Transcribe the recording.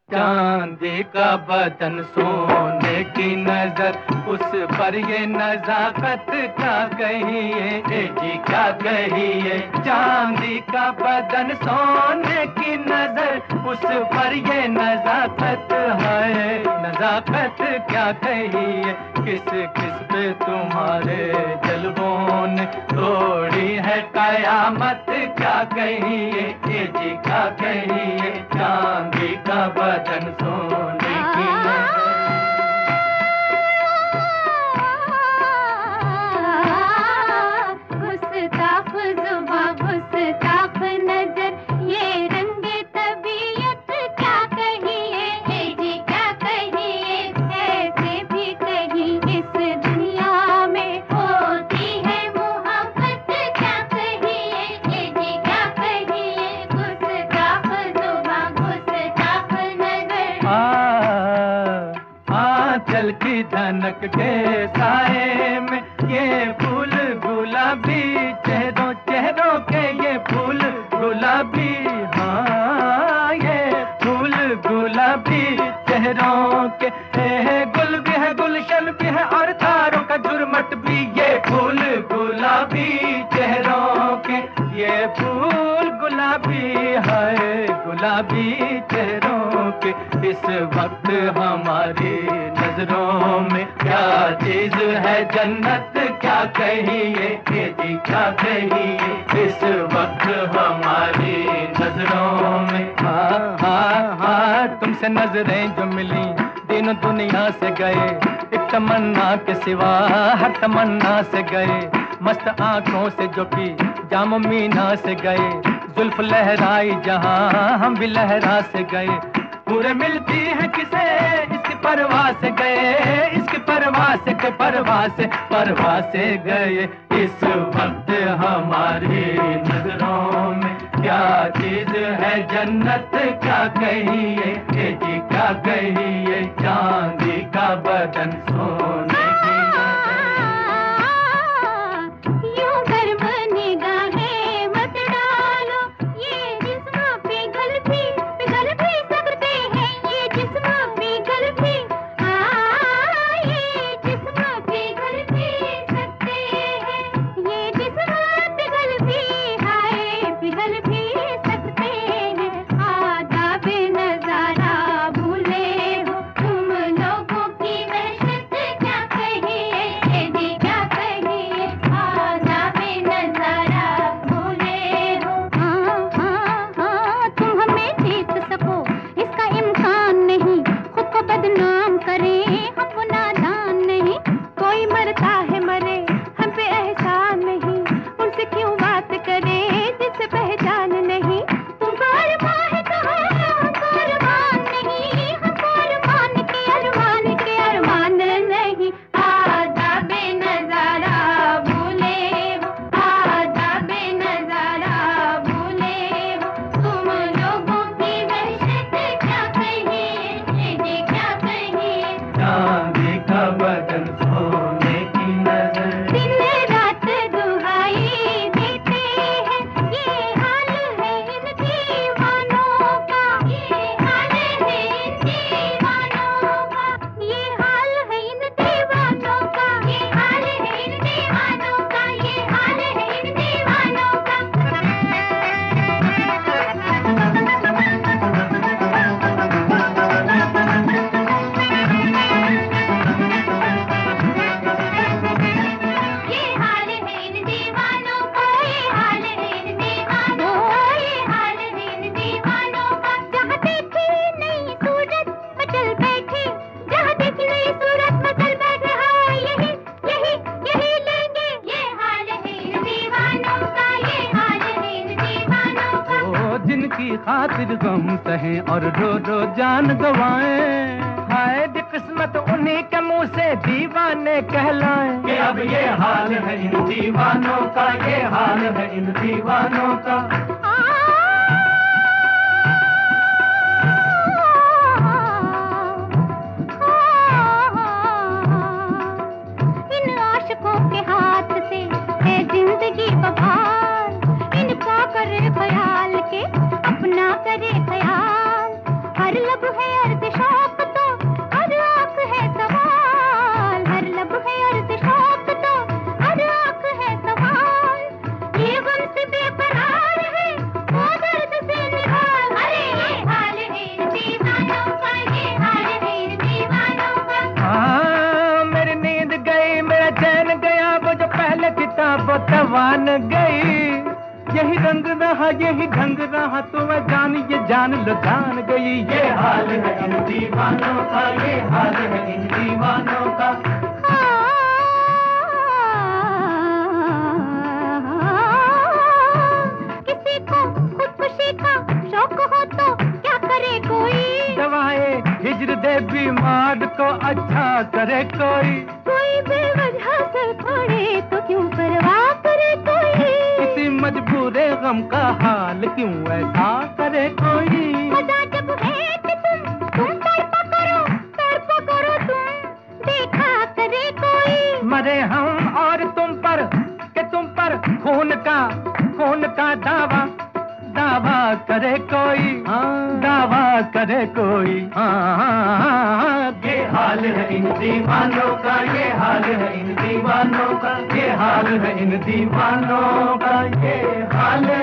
चांदी का बदन सोने की नजर, उस पर ये नजाकत क्या कहिए, जी क्या कहिए। चांदी का बदन सोने की नजर, उस पर ये नजाकत है, नजाकत क्या कहिए। किस किस पे तुम्हारे जलवों ने तोड़ी है कयामत क्या कहिए, जी क्या कहिए। चांदी का बदन सोने की नजर। गुस्ताख जुबां गुस्ताख नजर, ये रंगे तबीयत क्या कहिए, जी क्या कहिए। ऐसे भी कहीं इस दुनिया में होती है मोहब्बत क्या कहिए, जी क्या कहिए। गुस्ताख जुबां गुस्ताख नजर। आंचल की धनक के साए में ये फूल गुलाबी, चेहरों चेहरों के ये फूल गुलाबी। हाँ ये फूल गुलाबी चेहरों के, गुल भी है गुलशन भी है और तारों का झुरमट भी। ये फूल गुलाबी चेहरों के, ये फूल गुलाबी है, गुलाबी चेहरों के। इस वक्त हमारी नजरों में क्या चीज है जन्नत क्या कहिए, जी क्या कहिए। इस वक्त हमारी नजरों में हाँ तुमसे नजरें जो मिली तीनों दुनिया से गए, एक तमन्ना के सिवा हर तमन्ना से गए। मस्त आंखों से जो की जाम मीना से गए, जुल्फ लहराई जहां हम भी लहरा से गए। पूरे मिलती है किसे इसकी परवाह से गए, इसकी परवाह से के परवाह से गए। इस वक्त हमारी नजरों में क्या चीज है जन्नत क्या कहिए, जी क्या कहिए। चांदी का बदन सोने की यूं गर्म निगाहें मत डालो, ये जिस्म पिघल भी सकते हैं, ये जिस्म पिघल भी, ये जिस्म पिघल भी सकते हैं, ये जिस्म पिघल भी, हाय पिघल भी सकते हैं। आदाब नजारा भूले हो तुम लोगों की वहशत क्या कहिए, जी क्या कहिए। आदाब नजारा भूले हो, हाँ तुम हमें जीत सको इसका इम्कान नहीं। खुद को बदनाम करें हम वो नादान नहीं, कोई मरता है मरे हम पे एहसान नहीं। उनसे क्यों बात करें जिससे पहचान नहीं। तुमको अरमान है तो हमको अरमान नहीं, हमको अरमान के अरमान नहीं। आदाब नजारा भूले हो, आदाब नजारा भूले हो तुम लोगों की वहशत क्या कहिए, जी क्या कहिए। चांदी का बदन सोने की नजर। दिन रात दुहाई देते हैं, ये हाल है इन दीवानों का, ये हाल है इन दीवानों का, ये हाल है इन दीवानों का, ये हाल है इन दीवानों का, ये हाल है इन दीवानों का। ये हाल है इन दीवानों का, ये हाल है इन दीवानों का, ये हाल है इन दीवानों का। जहाँ देखी नई सूरत मचल बैठे, जहाँ देखी नई सूरत मचल बैठे, हाँ यही यही यही लेंगे। ये हाल है इन दीवानों का, ये हाल है इन दीवानों का। ओ जिनकी खातिर गम सहे और रो रो जान गवाएं, हाय दी किस्मत उन्हीं के मुंह से दीवाने कहलाएं। कि अब ये हाल है इन दीवानों का, ये हाल है इन दीवानों का। इन आशिकों के हाथ से है जिंदगी बहार, इनका करे ख्याल के अपना करे ख्याल। हर लब है है अर्ज़ शौक तो हर आँख है सवाल, हर लब है अर्ज़ शौक तो हर आँख है सवाल। ये गम से बेकरार है वो दर्द से निहाल। अरे ये हाल है इन दीवानों का, ये हाल है इन दीवानों का। हाँ, मेरी नींद गई, मेरा चैन गया, वो जो पहले किताब तवान गई। यही रंग रहा, यही ढंग रहा, तो मैं जान ये जान लो जान गई। ये हाल है इन दीवानों का, ये हाल है इन दीवानों का। किसी को खुदकुशी का शौक हो तो क्या करे कोई, दवाए हिजर दे बीमार को अच्छा करे कोई। कोई बेवजह से पड़े तो क्यों परवाह करे कोई, किसी मजबूरे गम का हाल क्यों ऐसा करे कोई। मजा जब है कि तुम तड़पा करो तुम, देखा करे कोई। मरे हम और तुम पर कि तुम पर खून का दावा करे कोई। दावा करे कोई। ये हाल है इन दीवानों का, ये हाल है इन दीवानों का, ये हाल है इन दीवानों का, ये हाल